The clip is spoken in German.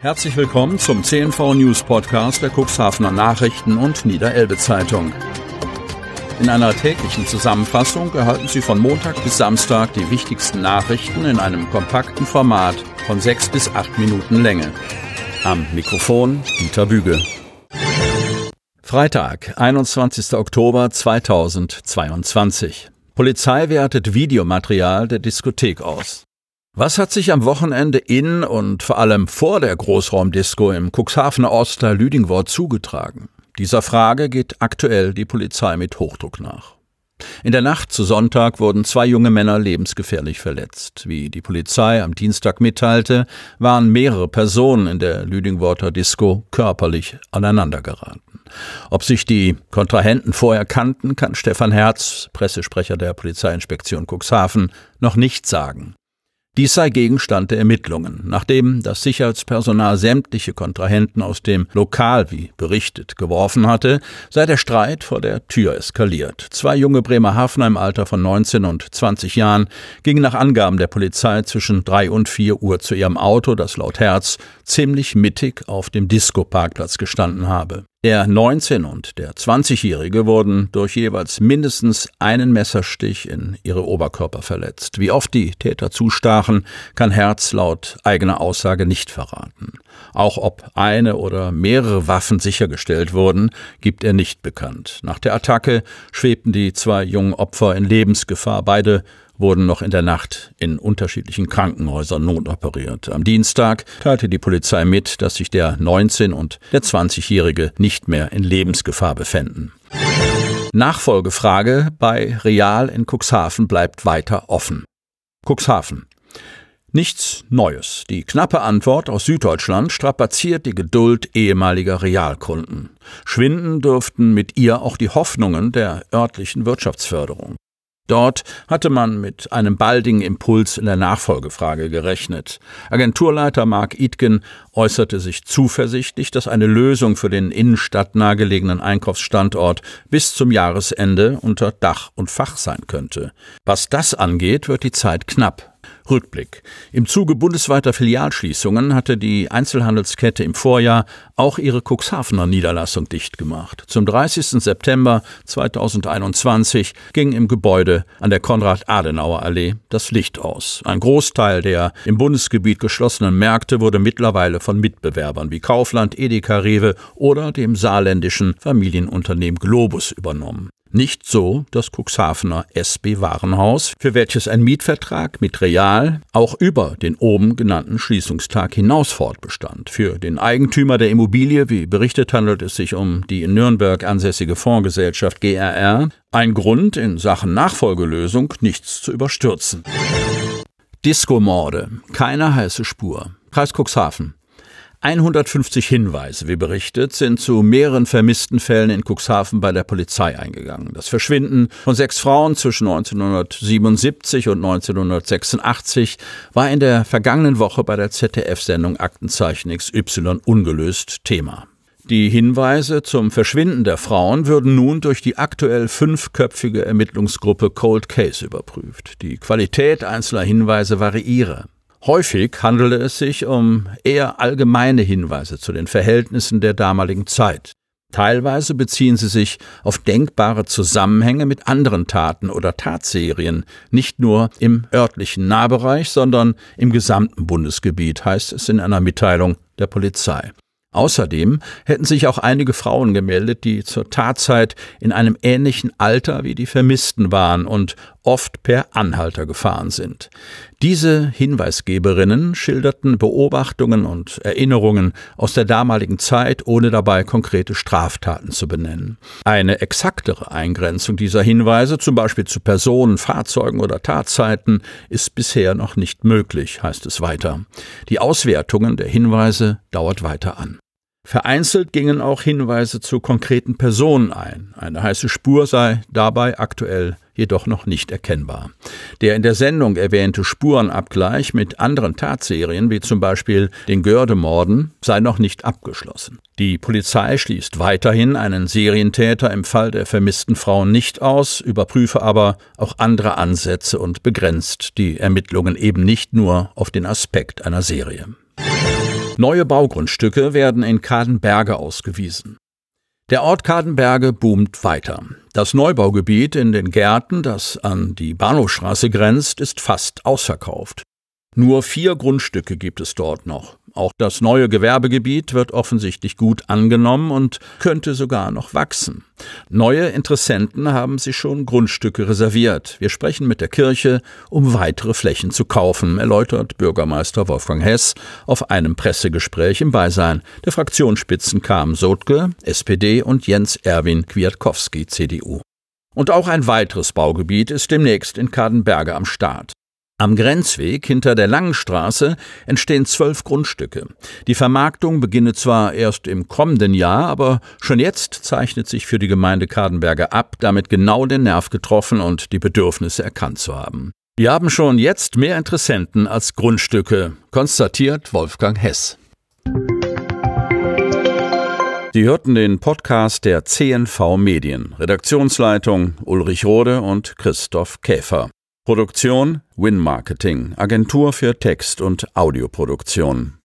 Herzlich willkommen zum CNV News Podcast der Cuxhavener Nachrichten und Niederelbe Zeitung. In einer täglichen Zusammenfassung erhalten Sie von Montag bis Samstag die wichtigsten Nachrichten in einem kompakten Format von 6 bis 8 Minuten Länge. Am Mikrofon Dieter Büge. Freitag, 21. Oktober 2022. Polizei wertet Videomaterial der Diskothek aus. Was hat sich am Wochenende in und vor allem vor der Großraumdisco im Cuxhavener Ortsteil Lüdingwort zugetragen? Dieser Frage geht aktuell die Polizei mit Hochdruck nach. In der Nacht zu Sonntag wurden 2 junge Männer lebensgefährlich verletzt. Wie die Polizei am Dienstag mitteilte, waren mehrere Personen in der Lüdingworter Disco körperlich aneinandergeraten. Ob sich die Kontrahenten vorher kannten, kann Stefan Herz, Pressesprecher der Polizeiinspektion Cuxhaven, noch nicht sagen. Dies sei Gegenstand der Ermittlungen, nachdem das Sicherheitspersonal sämtliche Kontrahenten aus dem Lokal, wie berichtet, geworfen hatte, sei der Streit vor der Tür eskaliert. 2 junge Bremerhavener im Alter von 19 und 20 Jahren gingen nach Angaben der Polizei zwischen 3 und 4 Uhr zu ihrem Auto, das laut Herz ziemlich mittig auf dem Disco-Parkplatz gestanden habe. Der 19- und der 20-Jährige wurden durch jeweils mindestens einen Messerstich in ihre Oberkörper verletzt. Wie oft die Täter zustachen, kann Herz laut eigener Aussage nicht verraten. Auch ob eine oder mehrere Waffen sichergestellt wurden, gibt er nicht bekannt. Nach der Attacke schwebten die 2 jungen Opfer in Lebensgefahr. Beide wurden noch in der Nacht in unterschiedlichen Krankenhäusern notoperiert. Am Dienstag teilte die Polizei mit, dass sich der 19- und der 20-Jährige nicht mehr in Lebensgefahr befänden. Nachfolgefrage bei Real in Cuxhaven bleibt weiter offen. Cuxhaven. Nichts Neues. Die knappe Antwort aus Süddeutschland strapaziert die Geduld ehemaliger Realkunden. Schwinden dürften mit ihr auch die Hoffnungen der örtlichen Wirtschaftsförderung. Dort hatte man mit einem baldigen Impuls in der Nachfolgefrage gerechnet. Agenturleiter Marc Idgen äußerte sich zuversichtlich, dass eine Lösung für den innenstadtnah gelegenen Einkaufsstandort bis zum Jahresende unter Dach und Fach sein könnte. Was das angeht, wird die Zeit knapp. Rückblick. Im Zuge bundesweiter Filialschließungen hatte die Einzelhandelskette im Vorjahr auch ihre Cuxhavener Niederlassung dicht gemacht. Zum 30. September 2021 ging im Gebäude an der Konrad-Adenauer-Allee das Licht aus. Ein Großteil der im Bundesgebiet geschlossenen Märkte wurde mittlerweile von Mitbewerbern wie Kaufland, Edeka, Rewe oder dem saarländischen Familienunternehmen Globus übernommen. Nicht so das Cuxhavener SB Warenhaus, für welches ein Mietvertrag mit Real auch über den oben genannten Schließungstag hinaus fortbestand. Für den Eigentümer der Immobilie, wie berichtet, handelt es sich um die in Nürnberg ansässige Fondsgesellschaft GRR, ein Grund in Sachen Nachfolgelösung nichts zu überstürzen. Disco-Morde, keine heiße Spur. Kreis Cuxhaven. 150 Hinweise, wie berichtet, sind zu mehreren vermissten Fällen in Cuxhaven bei der Polizei eingegangen. Das Verschwinden von 6 Frauen zwischen 1977 und 1986 war in der vergangenen Woche bei der ZDF-Sendung Aktenzeichen XY ungelöst Thema. Die Hinweise zum Verschwinden der Frauen würden nun durch die aktuell 5-köpfige Ermittlungsgruppe Cold Case überprüft. Die Qualität einzelner Hinweise variiere. Häufig handelte es sich um eher allgemeine Hinweise zu den Verhältnissen der damaligen Zeit. Teilweise beziehen sie sich auf denkbare Zusammenhänge mit anderen Taten oder Tatserien, nicht nur im örtlichen Nahbereich, sondern im gesamten Bundesgebiet, heißt es in einer Mitteilung der Polizei. Außerdem hätten sich auch einige Frauen gemeldet, die zur Tatzeit in einem ähnlichen Alter wie die Vermissten waren und oft per Anhalter gefahren sind. Diese Hinweisgeberinnen schilderten Beobachtungen und Erinnerungen aus der damaligen Zeit, ohne dabei konkrete Straftaten zu benennen. Eine exaktere Eingrenzung dieser Hinweise, zum Beispiel zu Personen, Fahrzeugen oder Tatzeiten, ist bisher noch nicht möglich, heißt es weiter. Die Auswertungen der Hinweise dauert weiter an. Vereinzelt gingen auch Hinweise zu konkreten Personen ein. Eine heiße Spur sei dabei aktuell jedoch noch nicht erkennbar. Der in der Sendung erwähnte Spurenabgleich mit anderen Tatserien, wie zum Beispiel den Göhrde-Morden, sei noch nicht abgeschlossen. Die Polizei schließt weiterhin einen Serientäter im Fall der vermissten Frauen nicht aus, überprüfe aber auch andere Ansätze und begrenzt die Ermittlungen eben nicht nur auf den Aspekt einer Serie. Neue Baugrundstücke werden in Cadenberge ausgewiesen. Der Ort Cadenberge boomt weiter. Das Neubaugebiet in den Gärten, das an die Bahnhofstraße grenzt, ist fast ausverkauft. Nur 4 Grundstücke gibt es dort noch. Auch das neue Gewerbegebiet wird offensichtlich gut angenommen und könnte sogar noch wachsen. Neue Interessenten haben sich schon Grundstücke reserviert. Wir sprechen mit der Kirche, um weitere Flächen zu kaufen, erläutert Bürgermeister Wolfgang Hess auf einem Pressegespräch im Beisein der Fraktionsspitzen Carmen Sotke, SPD, und Jens Erwin Kwiatkowski, CDU. Und auch ein weiteres Baugebiet ist demnächst in Cadenberge am Start. Am Grenzweg hinter der Langen Straße entstehen 12 Grundstücke. Die Vermarktung beginne zwar erst im kommenden Jahr, aber schon jetzt zeichnet sich für die Gemeinde Cadenberge ab, damit genau den Nerv getroffen und die Bedürfnisse erkannt zu haben. Wir haben schon jetzt mehr Interessenten als Grundstücke, konstatiert Wolfgang Hess. Sie hörten den Podcast der CNV Medien. Redaktionsleitung Ulrich Rode und Christoph Käfer. Produktion Win Marketing, Agentur für Text- und Audioproduktion.